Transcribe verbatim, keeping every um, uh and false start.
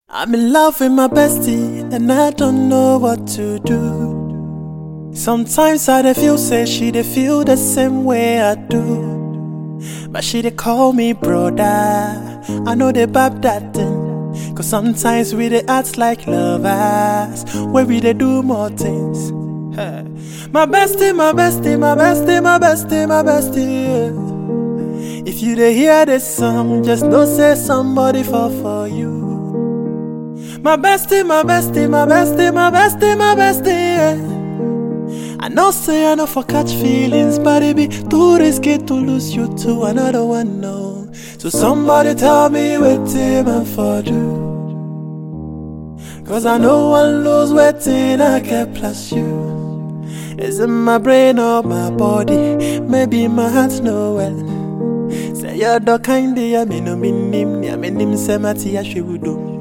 I'm in love with my bestie, and I don't know what to do. Sometimes I dey feel say she dey feel the same way I do, but she dey call me brother. I know they bab that thing, cause sometimes we dey act like lovers, where we dey do more things. Hey. My bestie, my bestie, my bestie, my bestie, my bestie. Yeah. If you dey hear this song, just know say somebody fall for you. My bestie, my bestie, my bestie, my bestie, my bestie, yeah. I know say I know for catch feelings, but it be too risky to lose you to another one, no. So somebody tell me what him and for do, cause I know I lose waiting I can plus you. Is it my brain or my body? Maybe my heart no well. Say you're the kind of me no mean him, I mean him say my tea I should do.